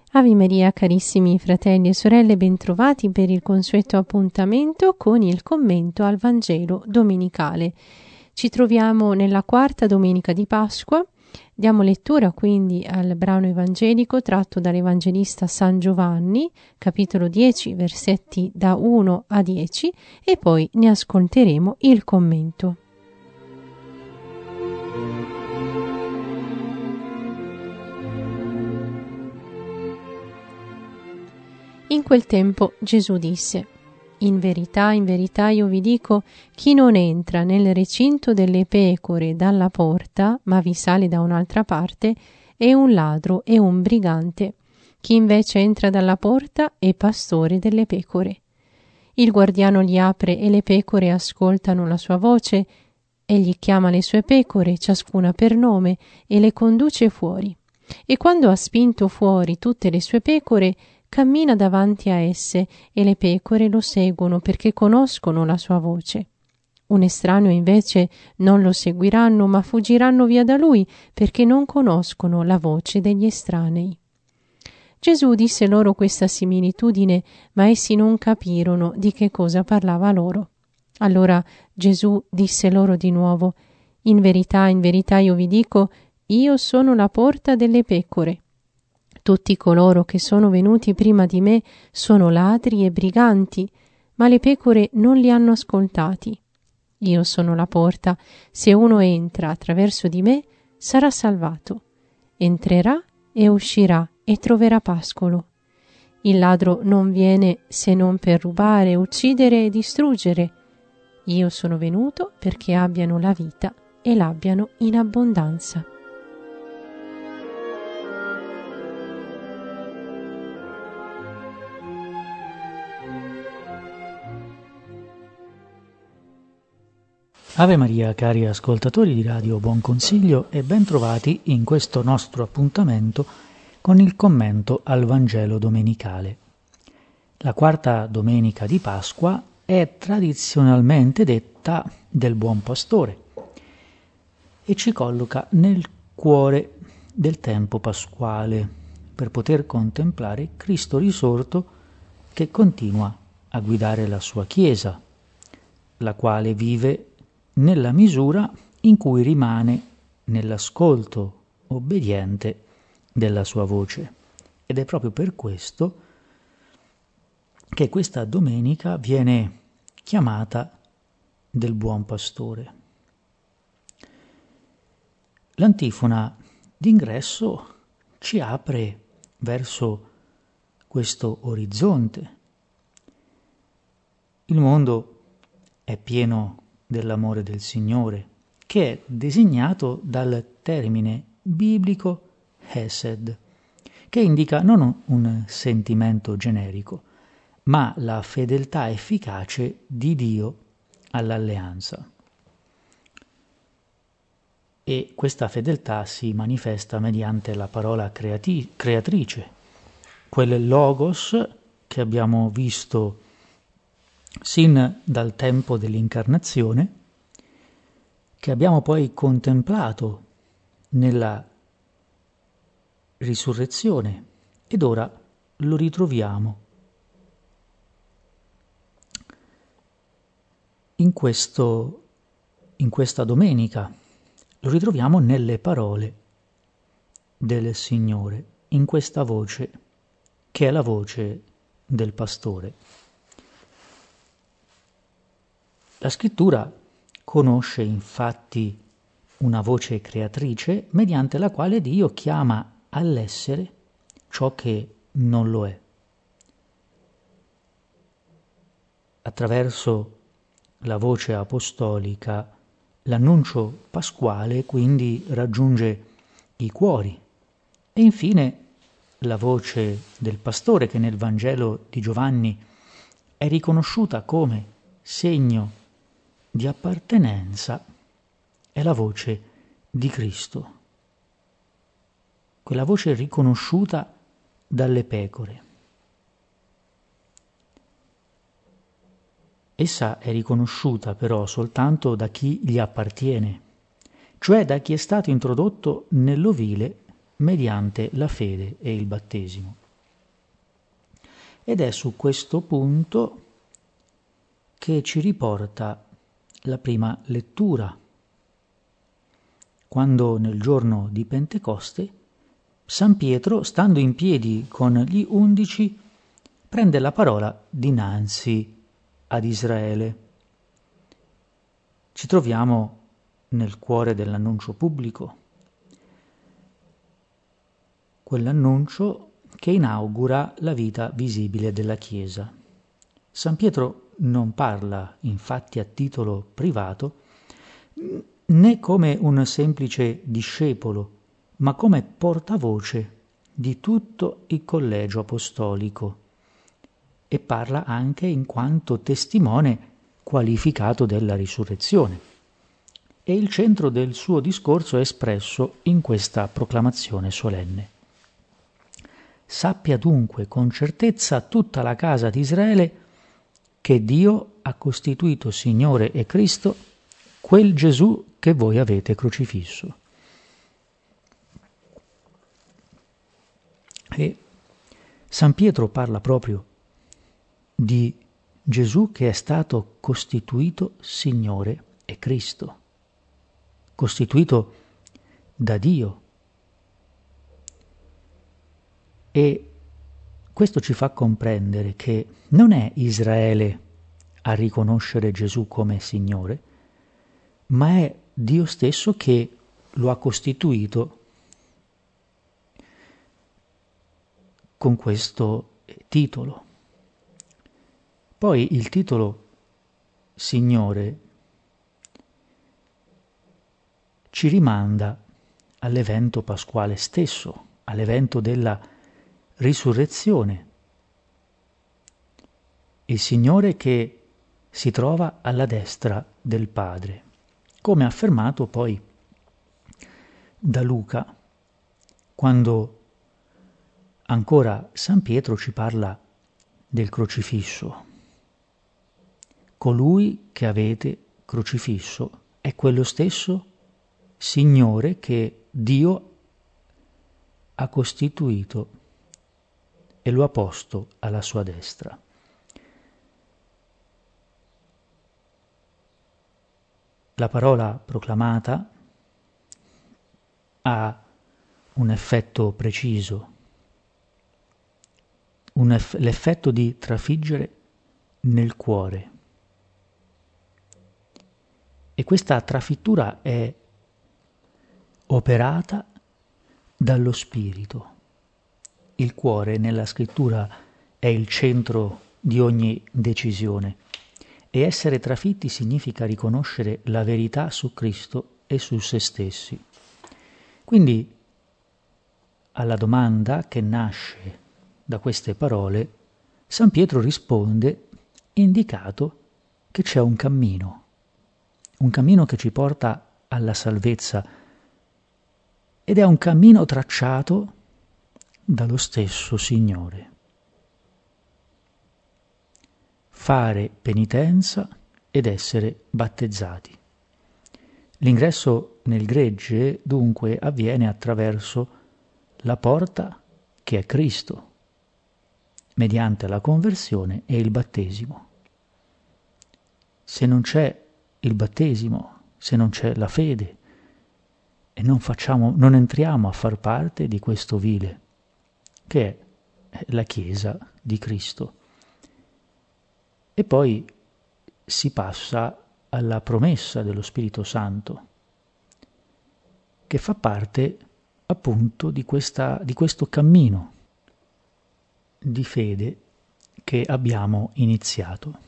Ave Maria, carissimi fratelli e sorelle, bentrovati per il consueto appuntamento con il commento al Vangelo domenicale. Ci troviamo nella quarta domenica di Pasqua. Diamo lettura quindi al brano evangelico tratto dall'Evangelista San Giovanni, capitolo 10, versetti da 1 a 10, e poi ne ascolteremo il commento. In quel tempo Gesù disse: in verità io vi dico, chi non entra nel recinto delle pecore dalla porta, ma vi sale da un'altra parte, è un ladro e un brigante. Chi invece entra dalla porta è pastore delle pecore. Il guardiano gli apre e le pecore ascoltano la sua voce. Egli chiama le sue pecore, ciascuna per nome, e le conduce fuori. E quando ha spinto fuori tutte le sue pecore, cammina davanti a esse e le pecore lo seguono perché conoscono la sua voce. Un estraneo invece non lo seguiranno, ma fuggiranno via da lui perché non conoscono la voce degli estranei. Gesù disse loro questa similitudine, ma essi non capirono di che cosa parlava loro. Allora Gesù disse loro di nuovo: in verità io vi dico, io sono la porta delle pecore. Tutti coloro che sono venuti prima di me sono ladri e briganti, ma le pecore non li hanno ascoltati. Io sono la porta, se uno entra attraverso di me sarà salvato. Entrerà e uscirà e troverà pascolo. Il ladro non viene se non per rubare, uccidere e distruggere. Io sono venuto perché abbiano la vita e l'abbiano in abbondanza. Ave Maria, cari ascoltatori di Radio Buon Consiglio, e ben trovati in questo nostro appuntamento con il commento al Vangelo domenicale. La quarta domenica di Pasqua è tradizionalmente detta del Buon Pastore e ci colloca nel cuore del tempo pasquale per poter contemplare Cristo risorto che continua a guidare la sua Chiesa, la quale vive nella misura in cui rimane nell'ascolto obbediente della sua voce. Ed è proprio per questo che questa domenica viene chiamata del Buon Pastore. L'antifona d'ingresso ci apre verso questo orizzonte. Il mondo è pieno dell'amore del Signore, che è designato dal termine biblico Hesed, che indica non un sentimento generico, ma la fedeltà efficace di Dio all'alleanza. E questa fedeltà si manifesta mediante la parola creatrice, quel logos che abbiamo visto sin dal tempo dell'incarnazione, che abbiamo poi contemplato nella risurrezione ed ora lo ritroviamo in questa domenica, lo ritroviamo nelle parole del Signore, in questa voce che è la voce del pastore. La Scrittura conosce infatti una voce creatrice mediante la quale Dio chiama all'essere ciò che non lo è. Attraverso la voce apostolica, l'annuncio pasquale quindi raggiunge i cuori e infine la voce del pastore, che nel Vangelo di Giovanni è riconosciuta come segno di appartenenza, è la voce di Cristo, quella voce riconosciuta dalle pecore. Essa è riconosciuta però soltanto da chi gli appartiene, cioè da chi è stato introdotto nell'ovile mediante la fede e il battesimo. ed è su questo punto che ci riporta la prima lettura, quando nel giorno di Pentecoste San Pietro, stando in piedi con gli 11, prende la parola dinanzi ad Israele. Ci troviamo nel cuore dell'annuncio pubblico, quell'annuncio che inaugura la vita visibile della Chiesa. San Pietro non parla, infatti, a titolo privato, né come un semplice discepolo, ma come portavoce di tutto il collegio apostolico, e parla anche in quanto testimone qualificato della risurrezione. E il centro del suo discorso è espresso in questa proclamazione solenne. Sappia dunque con certezza tutta la casa di Israele che Dio ha costituito Signore e Cristo quel Gesù che voi avete crocifisso. E San Pietro parla proprio di Gesù che è stato costituito Signore e Cristo, costituito da Dio. E questo ci fa comprendere che non è Israele a riconoscere Gesù come Signore, ma è Dio stesso che lo ha costituito con questo titolo. Poi il titolo Signore ci rimanda all'evento pasquale stesso, all'evento della risurrezione. Il Signore che si trova alla destra del Padre, come affermato poi da Luca, quando ancora San Pietro ci parla del crocifisso. Colui che avete crocifisso è quello stesso Signore che Dio ha costituito e lo ha posto alla sua destra. La parola proclamata ha un effetto preciso, l'effetto di trafiggere nel cuore. E questa trafittura è operata dallo Spirito. Il cuore nella Scrittura è il centro di ogni decisione e essere trafitti significa riconoscere la verità su Cristo e su se stessi. Quindi alla domanda che nasce da queste parole, San Pietro risponde indicato che c'è un cammino che ci porta alla salvezza ed è un cammino tracciato dallo stesso Signore. Fare penitenza ed essere battezzati. L'ingresso nel gregge dunque avviene attraverso la porta che è Cristo, mediante la conversione e il battesimo. Se non c'è il battesimo, se non c'è la fede, e non entriamo a far parte di questo vile, che è la Chiesa di Cristo. E poi si passa alla promessa dello Spirito Santo, che fa parte appunto di questo cammino di fede che abbiamo iniziato.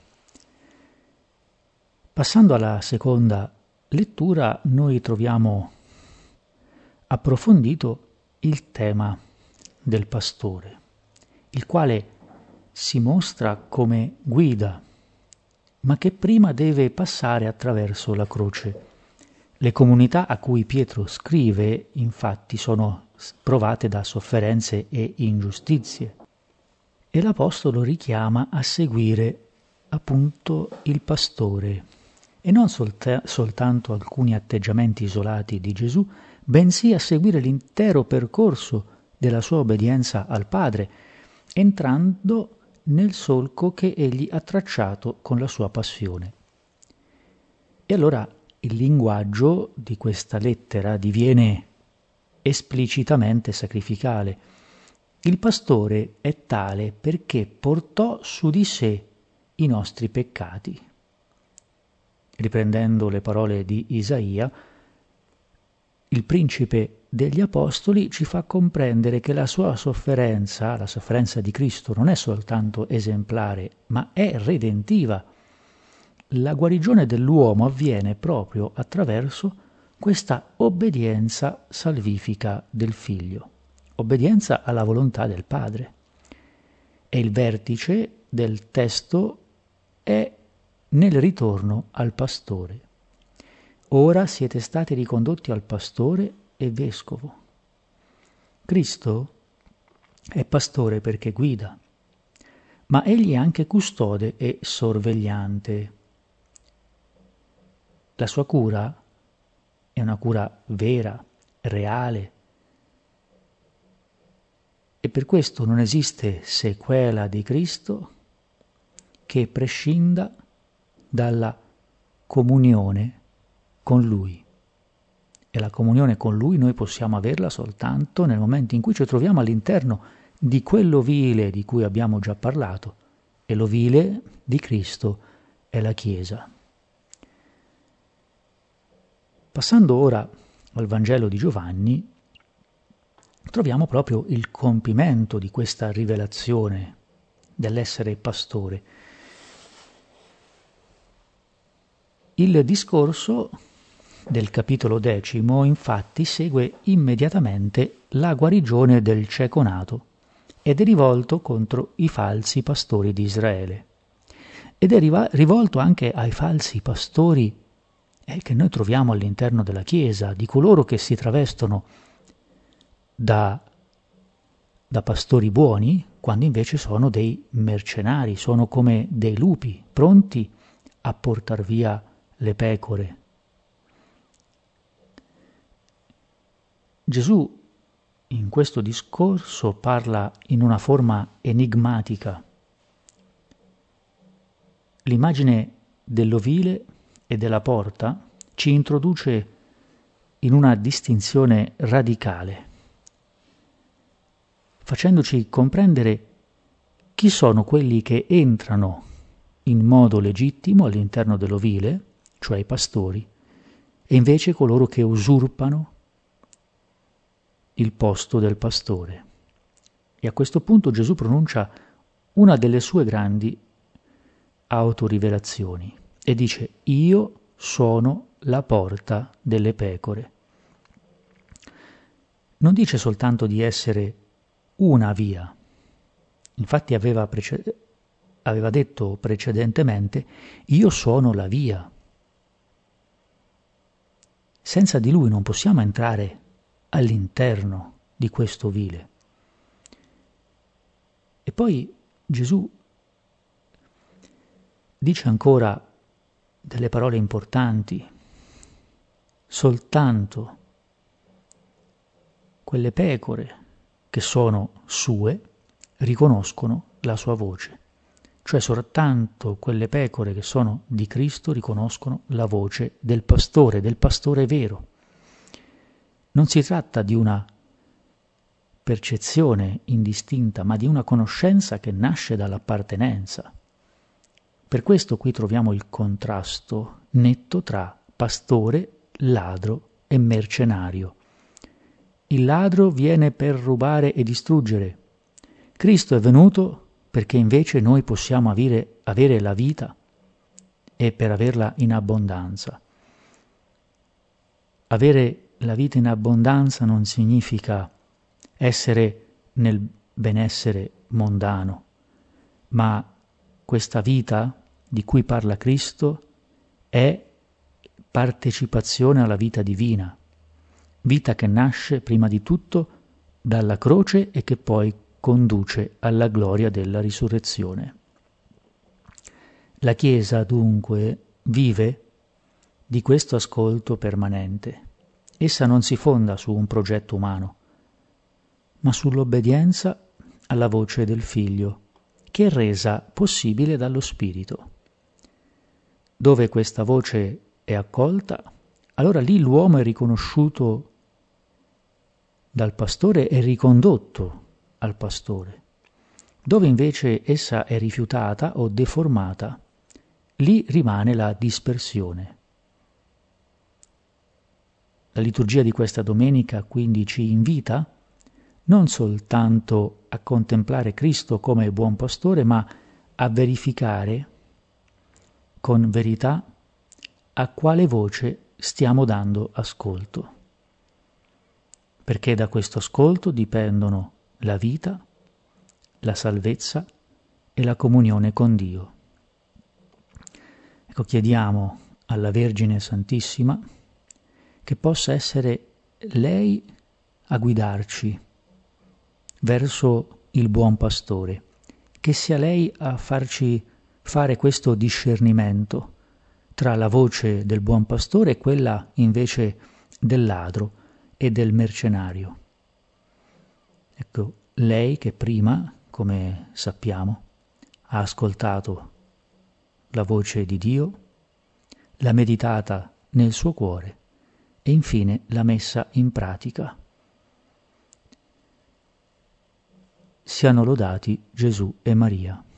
Passando alla seconda lettura, noi troviamo approfondito il tema del pastore, il quale si mostra come guida, ma che prima deve passare attraverso la croce. Le comunità a cui Pietro scrive, infatti, sono provate da sofferenze e ingiustizie, e l'Apostolo richiama a seguire appunto il pastore, e non soltanto alcuni atteggiamenti isolati di Gesù, bensì a seguire l'intero percorso della sua obbedienza al Padre, entrando nel solco che egli ha tracciato con la sua passione. E allora il linguaggio di questa lettera diviene esplicitamente sacrificale. Il pastore è tale perché portò su di sé i nostri peccati. Riprendendo le parole di Isaia, il principe degli apostoli ci fa comprendere che la sua sofferenza, la sofferenza di Cristo, non è soltanto esemplare, ma è redentiva. La guarigione dell'uomo avviene proprio attraverso questa obbedienza salvifica del Figlio, obbedienza alla volontà del Padre. E il vertice del testo è nel ritorno al pastore. Ora siete stati ricondotti al pastore e vescovo. Cristo è pastore perché guida, ma egli è anche custode e sorvegliante. La sua cura è una cura vera, reale, e per questo non esiste sequela di Cristo che prescinda dalla comunione con Lui. E la comunione con Lui noi possiamo averla soltanto nel momento in cui ci troviamo all'interno di quell'ovile di cui abbiamo già parlato, e l'ovile di Cristo è la Chiesa. Passando ora al Vangelo di Giovanni, troviamo proprio il compimento di questa rivelazione dell'essere pastore. Il discorso del capitolo 10, infatti, segue immediatamente la guarigione del cieco nato ed è rivolto contro i falsi pastori di Israele. Ed è rivolto anche ai falsi pastori che noi troviamo all'interno della Chiesa, di coloro che si travestono da pastori buoni, quando invece sono dei mercenari, sono come dei lupi, pronti a portar via le pecore. Gesù in questo discorso parla in una forma enigmatica. L'immagine dell'ovile e della porta ci introduce in una distinzione radicale, facendoci comprendere chi sono quelli che entrano in modo legittimo all'interno dell'ovile, cioè i pastori, e invece coloro che usurpano il posto del pastore. E a questo punto Gesù pronuncia una delle sue grandi autorivelazioni e dice: io sono la porta delle pecore. Non dice soltanto di essere una via. Infatti aveva detto precedentemente: io sono la via. Senza di lui non possiamo entrare all'interno di questo ovile. E poi Gesù dice ancora delle parole importanti: soltanto quelle pecore che sono sue riconoscono la sua voce, cioè soltanto quelle pecore che sono di Cristo riconoscono la voce del pastore vero. Non si tratta di una percezione indistinta, ma di una conoscenza che nasce dall'appartenenza. Per questo qui troviamo il contrasto netto tra pastore, ladro e mercenario. Il ladro viene per rubare e distruggere. Cristo è venuto perché invece noi possiamo avere la vita e per averla in abbondanza. Avere la vita in abbondanza non significa essere nel benessere mondano, ma questa vita di cui parla Cristo è partecipazione alla vita divina, vita che nasce prima di tutto dalla croce e che poi conduce alla gloria della risurrezione. La Chiesa dunque vive di questo ascolto permanente. Essa non si fonda su un progetto umano, ma sull'obbedienza alla voce del Figlio, che è resa possibile dallo Spirito. Dove questa voce è accolta, allora lì l'uomo è riconosciuto dal pastore e ricondotto al pastore. Dove invece essa è rifiutata o deformata, lì rimane la dispersione. La liturgia di questa domenica quindi ci invita non soltanto a contemplare Cristo come buon pastore, ma a verificare con verità a quale voce stiamo dando ascolto. Perché da questo ascolto dipendono la vita, la salvezza e la comunione con Dio. Ecco, chiediamo alla Vergine Santissima che possa essere lei a guidarci verso il buon pastore, che sia lei a farci fare questo discernimento tra la voce del buon pastore e quella invece del ladro e del mercenario. Ecco, lei che prima, come sappiamo, ha ascoltato la voce di Dio, l'ha meditata nel suo cuore e infine l'ha messa in pratica. Siano lodati Gesù e Maria.